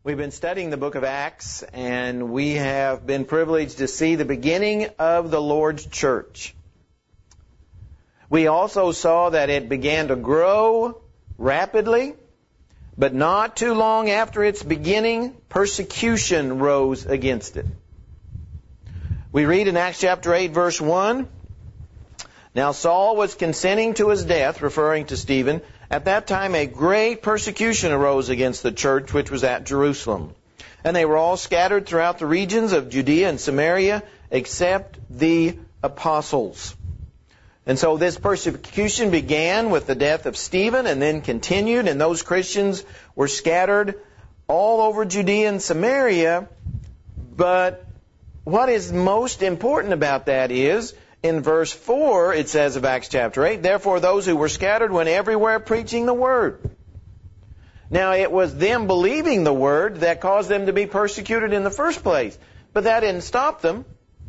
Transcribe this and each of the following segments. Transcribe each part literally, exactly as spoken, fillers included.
We've been studying the book of Acts, and we have been privileged to see the beginning of the Lord's church. We also saw that it began to grow rapidly, but not too long after its beginning, persecution rose against it. We read in Acts chapter eight, verse one, "Now Saul was consenting to his death," referring to Stephen. "At that time a great persecution arose against the church which was at Jerusalem. And they were all scattered throughout the regions of Judea and Samaria, except the apostles." And so this persecution began with the death of Stephen and then continued, and those Christians were scattered all over Judea and Samaria. But what is most important about that is, in verse four, it says of Acts chapter eight, "Therefore those who were scattered went everywhere preaching the word." Now it was them believing the word that caused them to be persecuted in the first place. But that didn't stop them.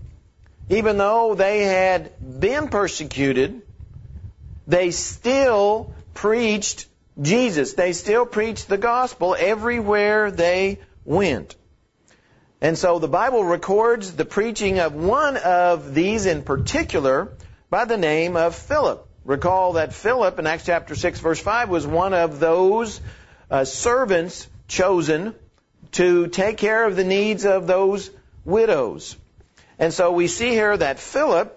Even though they had been persecuted, they still preached Jesus. They still preached the gospel everywhere they went. And so the Bible records the preaching of one of these in particular by the name of Philip. Recall that Philip in Acts chapter six verse five was one of those uh, servants chosen to take care of the needs of those widows. And so we see here that Philip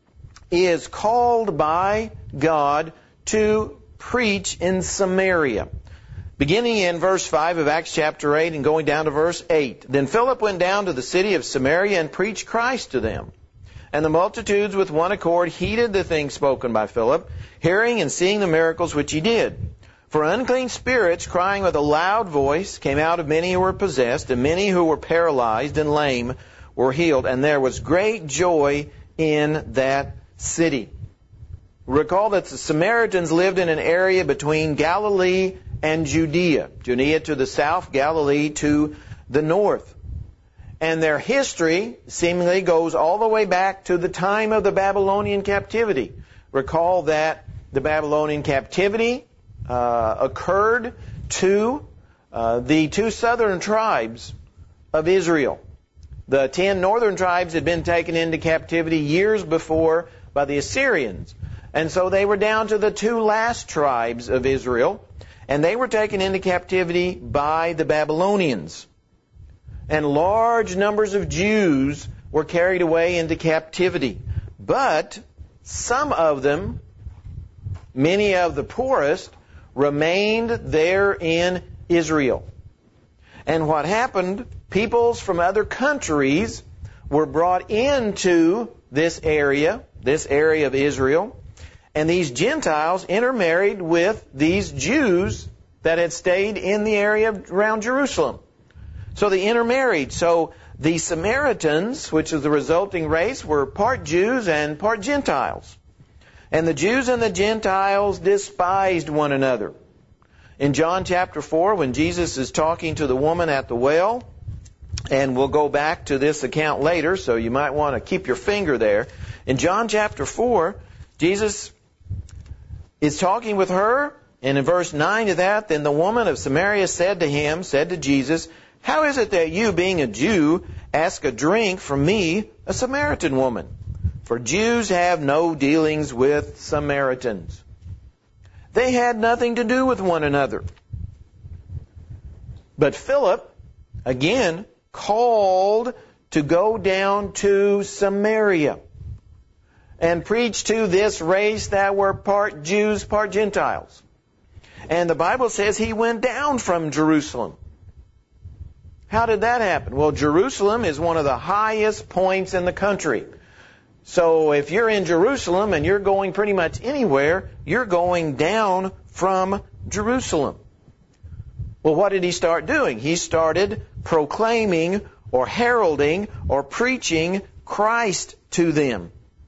is called by God to preach in Samaria. Beginning in verse five of Acts chapter eight and going down to verse eight. "Then Philip went down to the city of Samaria and preached Christ to them. And the multitudes with one accord heeded the things spoken by Philip, hearing and seeing the miracles which he did. For unclean spirits, crying with a loud voice, came out of many who were possessed, and many who were paralyzed and lame were healed. And there was great joy in that city." Recall that the Samaritans lived in an area between Galilee and Judea. Judea to the south, Galilee to the north. And their history seemingly goes all the way back to the time of the Babylonian captivity. Recall that the Babylonian captivity uh, occurred to uh, the two southern tribes of Israel. The ten northern tribes had been taken into captivity years before by the Assyrians. And so they were down to the two last tribes of Israel, and they were taken into captivity by the Babylonians. And large numbers of Jews were carried away into captivity. But some of them, many of the poorest, remained there in Israel. And what happened, peoples from other countries were brought into this area, this area of Israel, and these Gentiles intermarried with these Jews that had stayed in the area around Jerusalem. So they intermarried. So the Samaritans, which is the resulting race, were part Jews and part Gentiles. And the Jews and the Gentiles despised one another. In John chapter four, when Jesus is talking to the woman at the well, and we'll go back to this account later, so you might want to keep your finger there. In John chapter four, Jesus is talking with her, and in verse nine of that, "Then the woman of Samaria said to him," said to Jesus, "How is it that you, being a Jew, ask a drink from me, a Samaritan woman? For Jews have no dealings with Samaritans." They had nothing to do with one another. But Philip, again, called to go down to Samaria and preach to this race that were part Jews, part Gentiles. And the Bible says he went down from Jerusalem. How did that happen? Well, Jerusalem is one of the highest points in the country. So if you're in Jerusalem and you're going pretty much anywhere, you're going down from Jerusalem. Well, what did he start doing? He started proclaiming or heralding or preaching Christ to them.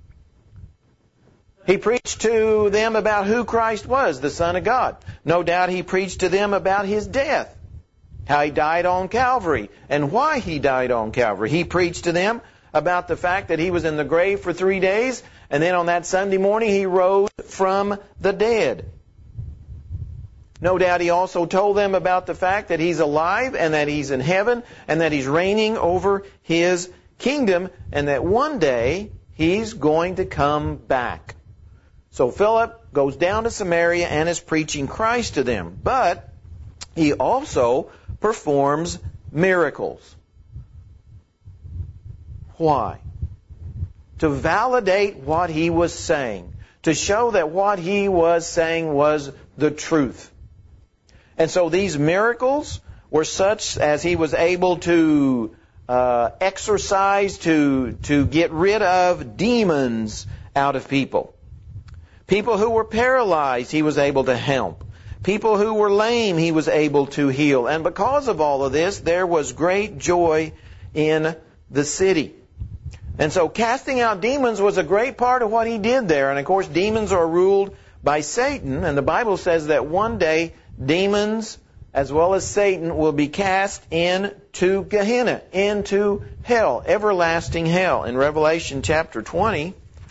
He preached to them about who Christ was, the Son of God. No doubt he preached to them about his death, how he died on Calvary, and why he died on Calvary. He preached to them about the fact that he was in the grave for three days, and then on that Sunday morning he rose from the dead. No doubt he also told them about the fact that he's alive and that he's in heaven and that he's reigning over his kingdom and that one day he's going to come back. So Philip goes down to Samaria and is preaching Christ to them. But he also performs miracles. Why? To validate what he was saying. To show that what he was saying was the truth. And so these miracles were such as he was able to uh, exorcise, to, to get rid of demons out of people. People who were paralyzed, he was able to help. People who were lame, he was able to heal. And because of all of this, there was great joy in the city. And so casting out demons was a great part of what he did there. And of course, demons are ruled by Satan. And the Bible says that one day, demons as well as Satan will be cast into Gehenna, into hell, everlasting hell. In Revelation chapter twenty,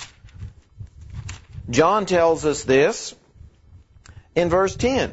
John tells us this in verse ten.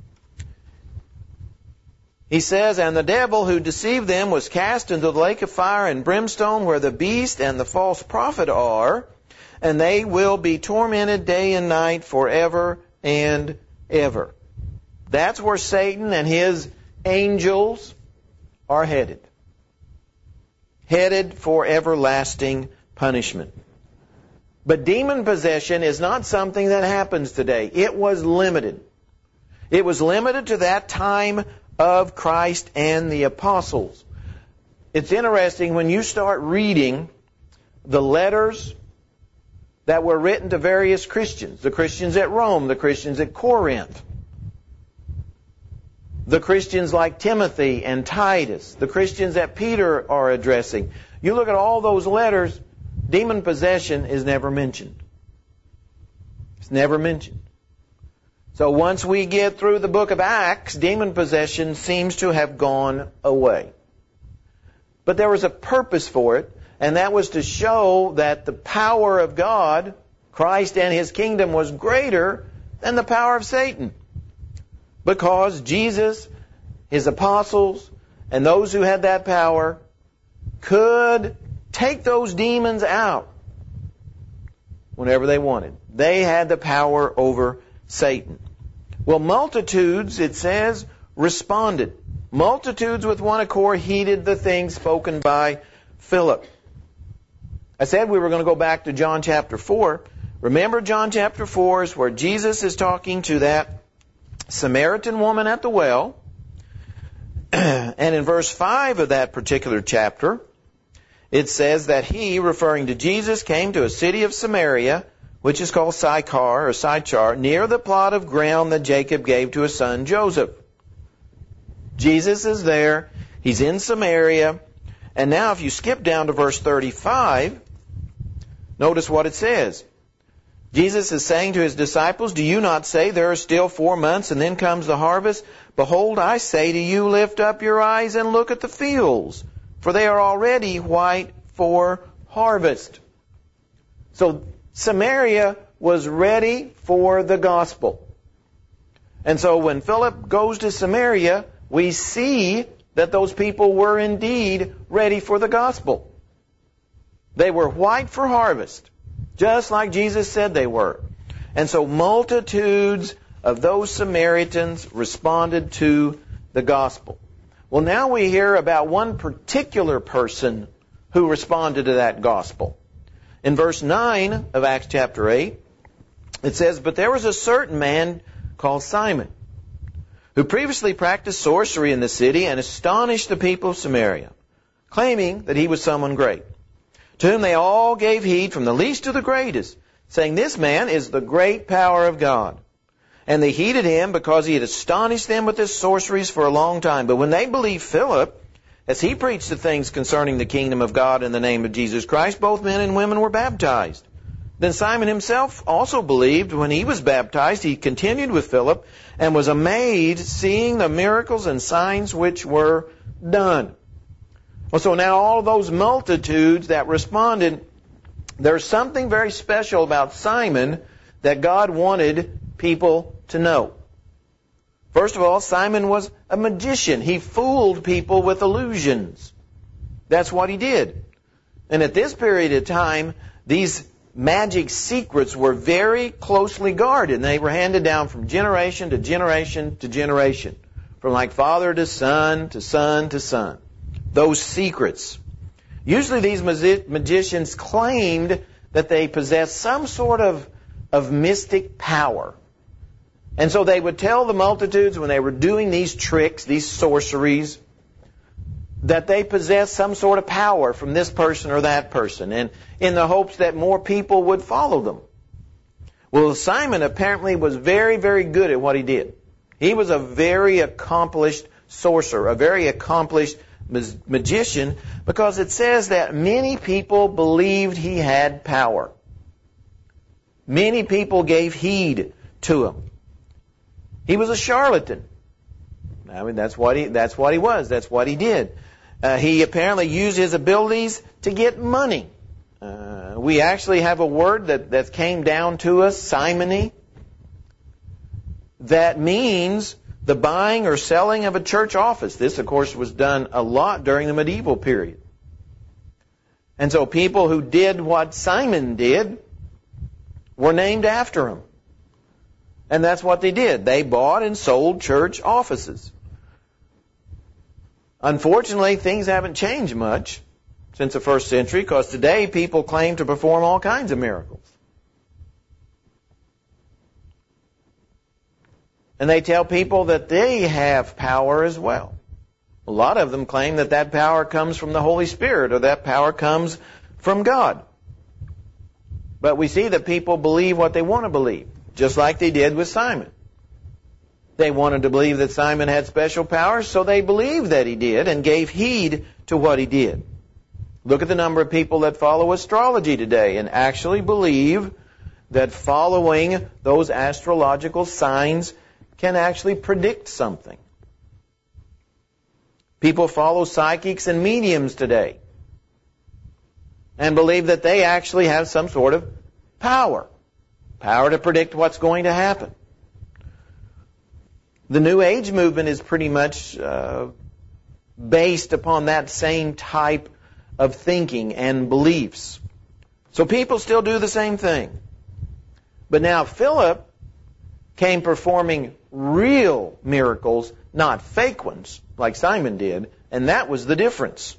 He says, "And the devil who deceived them was cast into the lake of fire and brimstone where the beast and the false prophet are, and they will be tormented day and night forever and ever." That's where Satan and his angels are headed. Headed for everlasting punishment. But demon possession is not something that happens today. It was limited. It was limited to that time of Christ and the apostles. It's interesting when you start reading the letters that were written to various Christians. The Christians at Rome, the Christians at Corinth, the Christians like Timothy and Titus, the Christians that Peter are addressing. You look at all those letters, demon possession is never mentioned. It's never mentioned. So once we get through the book of Acts, demon possession seems to have gone away. But there was a purpose for it, and that was to show that the power of God, Christ and His kingdom, was greater than the power of Satan. Because Jesus, His apostles, and those who had that power could take those demons out whenever they wanted. They had the power over Satan. Well, multitudes, it says, responded. Multitudes with one accord heeded the things spoken by Philip. I said we were going to go back to John chapter four. Remember, John chapter four is where Jesus is talking to that Samaritan woman at the well. And in verse five of that particular chapter, it says that he, referring to Jesus, came to a city of Samaria, which is called Sychar or Sychar, near the plot of ground that Jacob gave to his son Joseph. Jesus is there. He's in Samaria. And now if you skip down to verse thirty-five, notice what it says. Jesus is saying to His disciples, "Do you not say there are still four months and then comes the harvest? Behold, I say to you, lift up your eyes and look at the fields, for they are already white for harvest." So Samaria was ready for the gospel. And so when Philip goes to Samaria, we see that those people were indeed ready for the gospel. They were white for harvest, just like Jesus said they were. And so multitudes of those Samaritans responded to the gospel. Well, now we hear about one particular person who responded to that gospel. In verse nine of Acts chapter eight, it says, "But there was a certain man called Simon, who previously practiced sorcery in the city and astonished the people of Samaria, claiming that he was someone great, to whom they all gave heed from the least to the greatest, saying, 'This man is the great power of God.' And they heeded him because he had astonished them with his sorceries for a long time. But when they believed Philip, as he preached the things concerning the kingdom of God in the name of Jesus Christ, both men and women were baptized. Then Simon himself also believed. When he was baptized, he continued with Philip and was amazed, seeing the miracles and signs which were done." Well, so now all those multitudes that responded, there's something very special about Simon that God wanted people to know. First of all, Simon was a magician. He fooled people with illusions. That's what he did. And at this period of time, these magic secrets were very closely guarded, and they were handed down from generation to generation to generation, from like father to son to son to son. Those secrets. Usually these magi- magicians claimed that they possessed some sort of, of mystic power. And so they would tell the multitudes when they were doing these tricks, these sorceries, that they possessed some sort of power from this person or that person, and in the hopes that more people would follow them. Well, Simon apparently was very, very good at what he did. He was a very accomplished sorcerer, a very accomplished magician, because it says that many people believed he had power. Many people gave heed to him. He was a charlatan. I mean, that's what he, that's what he was. That's what he did. Uh, he apparently used his abilities to get money. Uh, we actually have a word that, that came down to us, simony, that means the buying or selling of a church office. This, of course, was done a lot during the medieval period. And so people who did what Simon did were named after him. And that's what they did. They bought and sold church offices. Unfortunately, things haven't changed much since the first century, because today people claim to perform all kinds of miracles. And they tell people that they have power as well. A lot of them claim that that power comes from the Holy Spirit, or that power comes from God. But we see that people believe what they want to believe, just like they did with Simon. They wanted to believe that Simon had special powers, so they believed that he did and gave heed to what he did. Look at the number of people that follow astrology today and actually believe that following those astrological signs can actually predict something. People follow psychics and mediums today and believe that they actually have some sort of power. Power to predict what's going to happen. The New Age movement is pretty much uh, based upon that same type of thinking and beliefs. So people still do the same thing. But now Philip came performing real miracles, not fake ones, like Simon did, and that was the difference.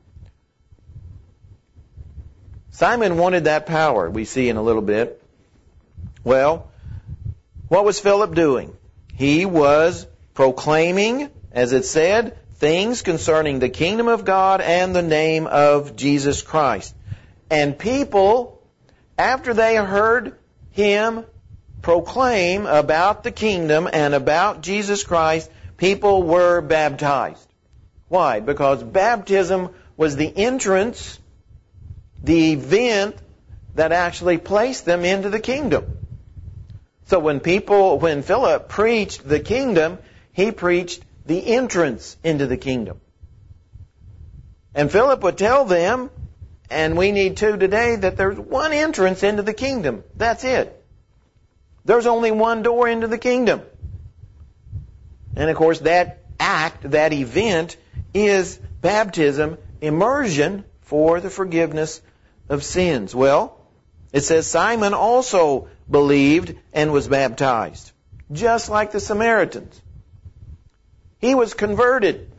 Simon wanted that power, we see in a little bit. Well, what was Philip doing? He was proclaiming, as it said, things concerning the kingdom of God and the name of Jesus Christ. And people, after they heard him proclaim about the kingdom and about Jesus Christ, people were baptized. Why? Because baptism was the entrance, the event that actually placed them into the kingdom. So when people, when Philip preached the kingdom, he preached the entrance into the kingdom. And Philip would tell them, and we need to today, that there's one entrance into the kingdom. That's it. There's only one door into the kingdom. And of course that act, that event, is baptism, immersion for the forgiveness of sins. Well, it says Simon also believed and was baptized, just like the Samaritans. He was converted.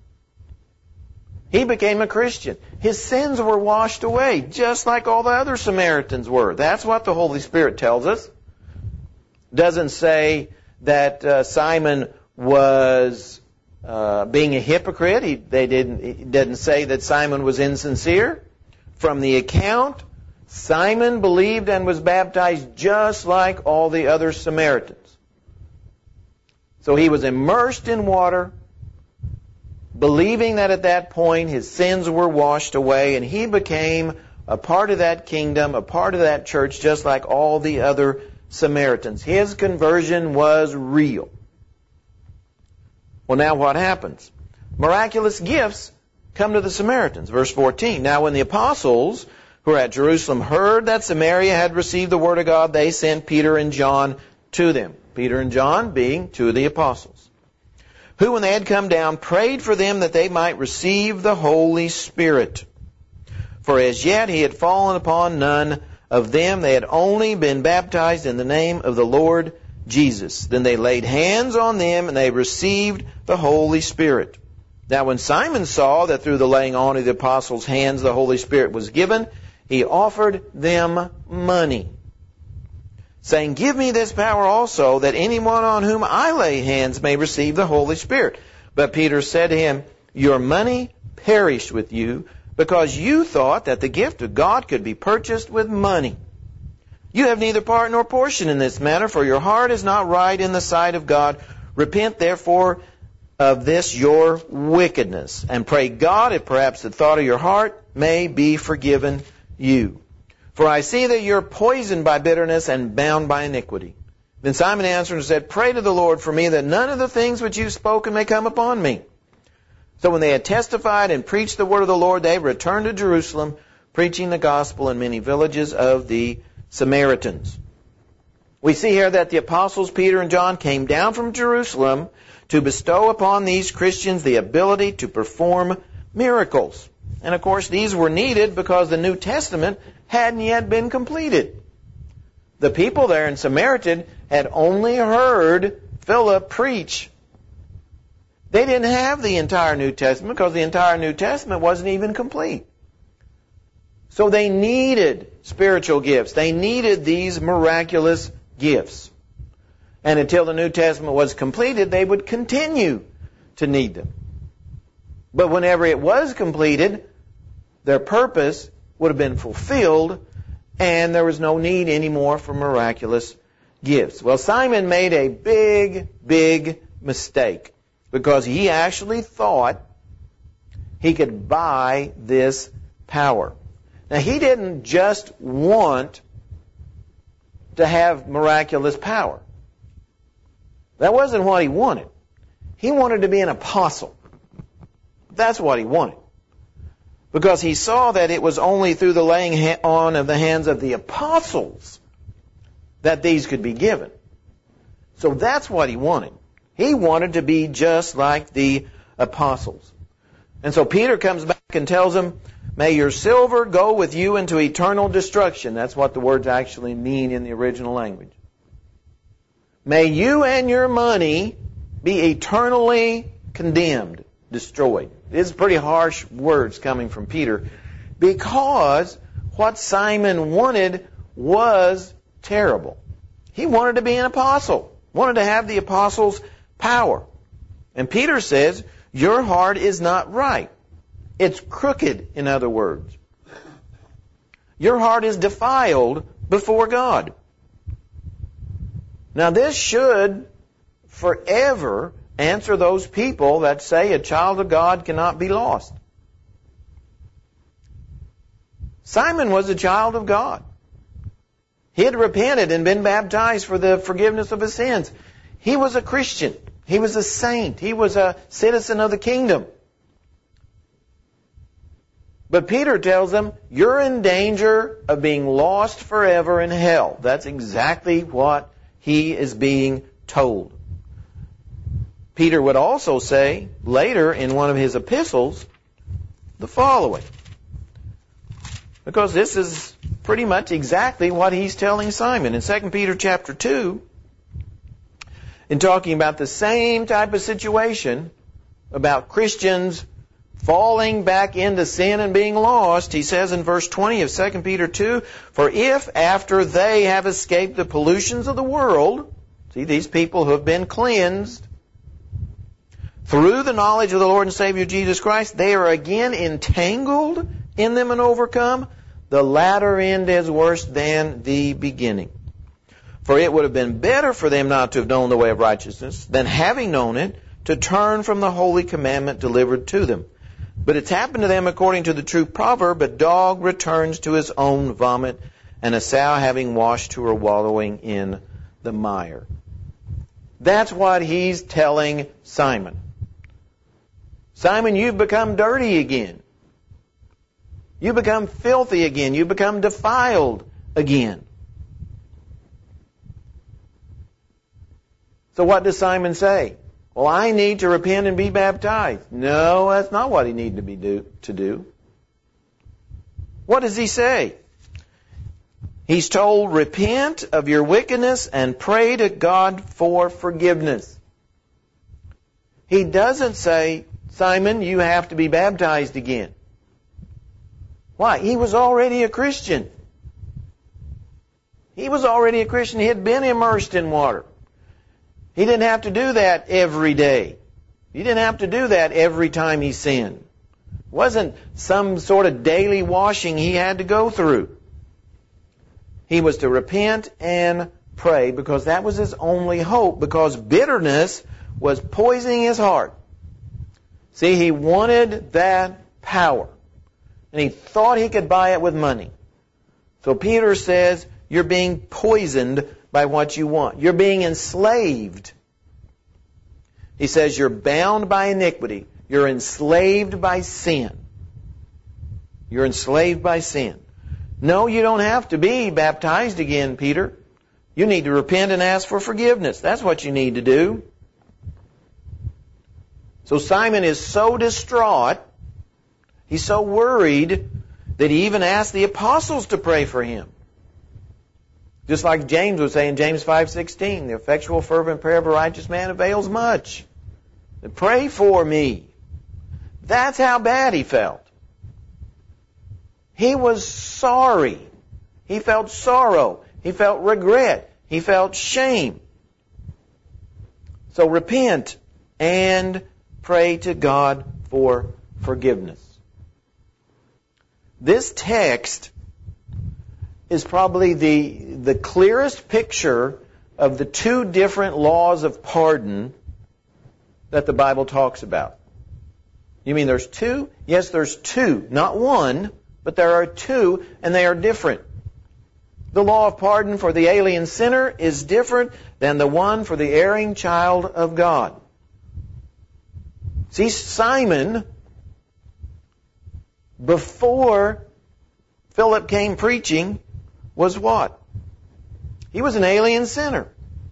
He became a Christian. His sins were washed away, just like all the other Samaritans were. That's what the Holy Spirit tells us. Doesn't say that uh, Simon was uh, being a hypocrite. He, they didn't. It didn't say that Simon was insincere. From the account, Simon believed and was baptized just like all the other Samaritans. So he was immersed in water, believing that at that point his sins were washed away, and he became a part of that kingdom, a part of that church, just like all the other Samaritans. His conversion was real. Well, now what happens? Miraculous gifts come to the Samaritans. Verse fourteen. Now when the apostles who were at Jerusalem heard that Samaria had received the word of God, they sent Peter and John to them. Peter and John being two of the apostles, who, when they had come down, prayed for them that they might receive the Holy Spirit. For as yet he had fallen upon none of them. They had only been baptized in the name of the Lord Jesus. Then they laid hands on them, and they received the Holy Spirit. Now when Simon saw that through the laying on of the apostles' hands the Holy Spirit was given, he offered them money, saying, "Give me this power also, that anyone on whom I lay hands may receive the Holy Spirit." But Peter said to him, "Your money perished with you, because you thought that the gift of God could be purchased with money. You have neither part nor portion in this matter, for your heart is not right in the sight of God. Repent therefore of this your wickedness, and pray God if perhaps the thought of your heart may be forgiven you. For I see that you are poisoned by bitterness and bound by iniquity." Then Simon answered and said, "Pray to the Lord for me, that none of the things which you have spoken may come upon me." So when they had testified and preached the word of the Lord, they returned to Jerusalem, preaching the gospel in many villages of the Samaritans. We see here that the apostles Peter and John came down from Jerusalem to bestow upon these Christians the ability to perform miracles. And of course, these were needed because the New Testament hadn't yet been completed. The people there in Samaria had only heard Philip preach. They didn't have the entire New Testament because the entire New Testament wasn't even complete. So they needed spiritual gifts. They needed these miraculous gifts. And until the New Testament was completed, they would continue to need them. But whenever it was completed, their purpose would have been fulfilled, and there was no need anymore for miraculous gifts. Well, Simon made a big, big mistake, because he actually thought he could buy this power. Now, he didn't just want to have miraculous power. That wasn't what he wanted. He wanted to be an apostle. That's what he wanted. Because he saw that it was only through the laying on of the hands of the apostles that these could be given. So that's what he wanted. He wanted to be just like the apostles. And so Peter comes back and tells him, "May your silver go with you into eternal destruction." That's what the words actually mean in the original language. "May you and your money be eternally condemned," destroyed. It's pretty harsh words coming from Peter, because what Simon wanted was terrible. He wanted to be an apostle, wanted to have the apostles' power. And Peter says, your heart is not right. It's crooked, in other words. Your heart is defiled before God. Now this should forever answer those people that say a child of God cannot be lost. Simon was a child of God. He had repented and been baptized for the forgiveness of his sins. He was a Christian. He was a saint. He was a citizen of the kingdom. But Peter tells them, you're in danger of being lost forever in hell. That's exactly what he is being told. Peter would also say later in one of his epistles the following, because this is pretty much exactly what he's telling Simon. In Second Peter chapter two, in talking about the same type of situation, about Christians falling back into sin and being lost, he says in verse twenty of Second Peter two, "For if after they have escaped the pollutions of the world," see, these people who have been cleansed, "through the knowledge of the Lord and Savior Jesus Christ, they are again entangled in them and overcome, the latter end is worse than the beginning. For it would have been better for them not to have known the way of righteousness than, having known it, to turn from the holy commandment delivered to them. But it's happened to them according to the true proverb, a dog returns to his own vomit, and a sow having washed to her wallowing in the mire." That's what he's telling Simon. Simon, you've become dirty again. You become filthy again. You become defiled again. So what does Simon say? Well, I need to repent and be baptized. No, that's not what he needed to be do, to do. What does he say? He's told, repent of your wickedness and pray to God for forgiveness. He doesn't say, Simon, you have to be baptized again. Why? He was already a Christian. He was already a Christian. He had been immersed in water. He didn't have to do that every day. He didn't have to do that every time he sinned. It wasn't some sort of daily washing he had to go through. He was to repent and pray because that was his only hope, because bitterness was poisoning his heart. See, he wanted that power, and he thought he could buy it with money. So Peter says, you're being poisoned by what you want. You're being enslaved. He says you're bound by iniquity. You're enslaved by sin. You're enslaved by sin. No, you don't have to be baptized again, Peter. You need to repent and ask for forgiveness. That's what you need to do. So Simon is so distraught, he's so worried, that he even asked the apostles to pray for him. Just like James would say in James five sixteen, the effectual fervent prayer of a righteous man avails much. Pray for me. That's how bad he felt. He was sorry. He felt sorrow. He felt regret. He felt shame. So repent and pray to God for forgiveness. This text is probably the, the clearest picture of the two different laws of pardon that the Bible talks about. You mean there's two? Yes, there's two. Not one, but there are two, and they are different. The law of pardon for the alien sinner is different than the one for the erring child of God. See, Simon, before Philip came preaching, was what? He was an alien sinner.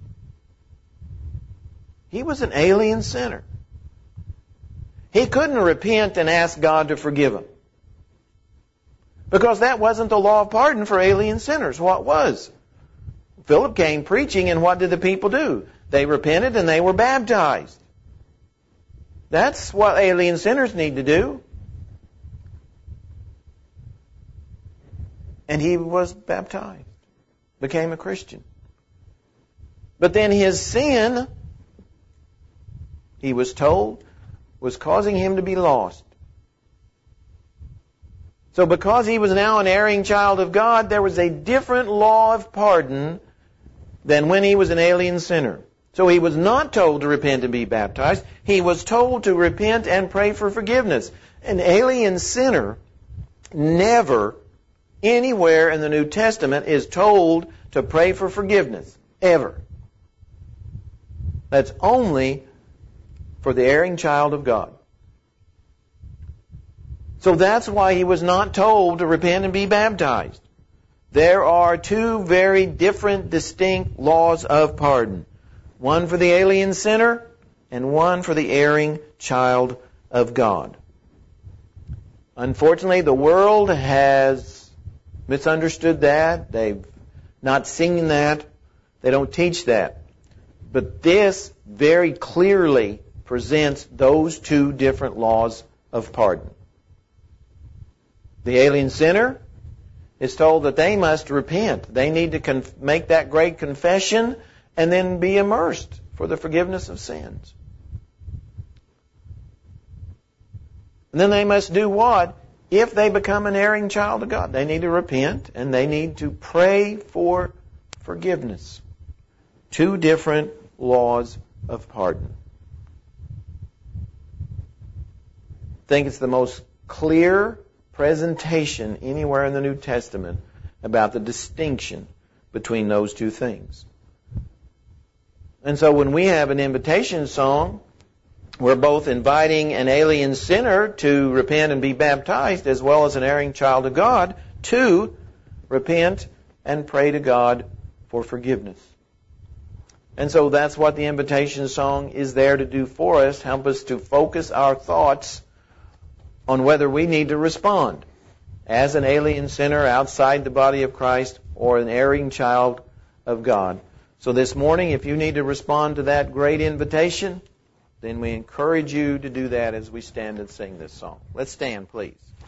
He was an alien sinner. He couldn't repent and ask God to forgive him, because that wasn't the law of pardon for alien sinners. What was? Philip came preaching, and what did the people do? They repented and they were baptized. That's what alien sinners need to do. And he was baptized, became a Christian. But then his sin, he was told, was causing him to be lost. So because he was now an erring child of God, there was a different law of pardon than when he was an alien sinner. So he was not told to repent and be baptized. He was told to repent and pray for forgiveness. An alien sinner never, anywhere in the New Testament, is told to pray for forgiveness. Ever. That's only for the erring child of God. So that's why he was not told to repent and be baptized. There are two very different, distinct laws of pardon. One for the alien sinner and one for the erring child of God. Unfortunately, the world has misunderstood that. They've not seen that. They don't teach that. But this very clearly presents those two different laws of pardon. The alien sinner is told that they must repent. They need to conf- make that great confession and then be immersed for the forgiveness of sins. And then they must do what? If they become an erring child of God, they need to repent and they need to pray for forgiveness. Two different laws of pardon. I think it's the most clear presentation anywhere in the New Testament about the distinction between those two things. And so when we have an invitation song, we're both inviting an alien sinner to repent and be baptized, as well as an erring child of God to repent and pray to God for forgiveness. And so that's what the invitation song is there to do for us, help us to focus our thoughts on whether we need to respond as an alien sinner outside the body of Christ or an erring child of God. So this morning, if you need to respond to that great invitation, then we encourage you to do that as we stand and sing this song. Let's stand, please.